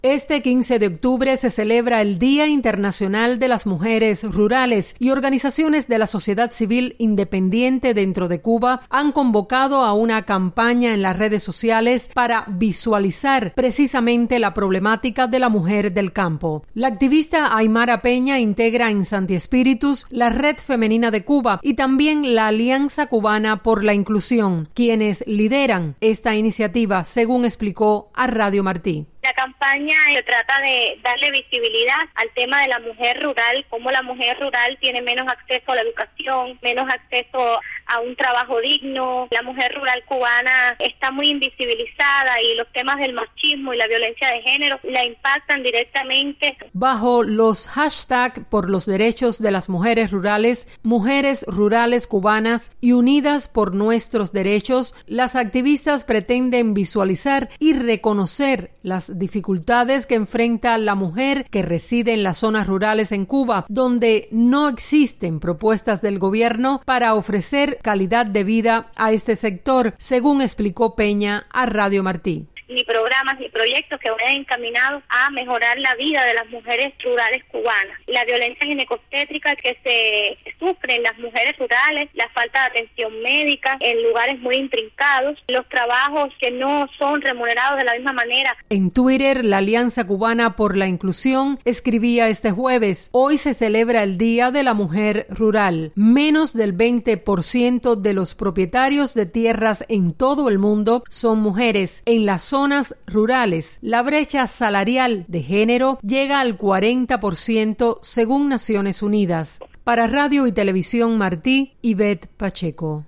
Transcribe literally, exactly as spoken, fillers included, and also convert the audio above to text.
Este quince de octubre se celebra el Día Internacional de las Mujeres Rurales y organizaciones de la sociedad civil independiente dentro de Cuba han convocado a una campaña en las redes sociales para visualizar precisamente la problemática de la mujer del campo. La activista Aymara Peña integra en Santi Espíritus la Red Femenina de Cuba y también la Alianza Cubana por la Inclusión, quienes lideran esta iniciativa, según explicó a Radio Martí. La campaña se trata de darle visibilidad al tema de la mujer rural, cómo la mujer rural tiene menos acceso a la educación, menos acceso a un trabajo digno. La mujer rural cubana está muy invisibilizada y los temas del machismo y la violencia de género la impactan directamente. Bajo los hashtags por los derechos de las mujeres rurales, Mujeres Rurales Cubanas y Unidas por Nuestros Derechos, las activistas pretenden visualizar y reconocer las dificultades que enfrenta la mujer que reside en las zonas rurales en Cuba, donde no existen propuestas del gobierno para ofrecer calidad de vida a este sector, según explicó Peña a Radio Martí. Ni programas ni proyectos que vayan encaminados a mejorar la vida de las mujeres rurales cubanas. La violencia ginecobstétrica que se sufre en las mujeres rurales, la falta de atención médica en lugares muy intrincados, los trabajos que no son remunerados de la misma manera. En Twitter, la Alianza Cubana por la Inclusión escribía este jueves: hoy se celebra el Día de la Mujer Rural. Menos del veinte por ciento de los propietarios de tierras en todo el mundo son mujeres. En la zona zonas rurales, la brecha salarial de género llega al cuarenta por ciento según Naciones Unidas. Para Radio y Televisión Martí, Ivette Pacheco.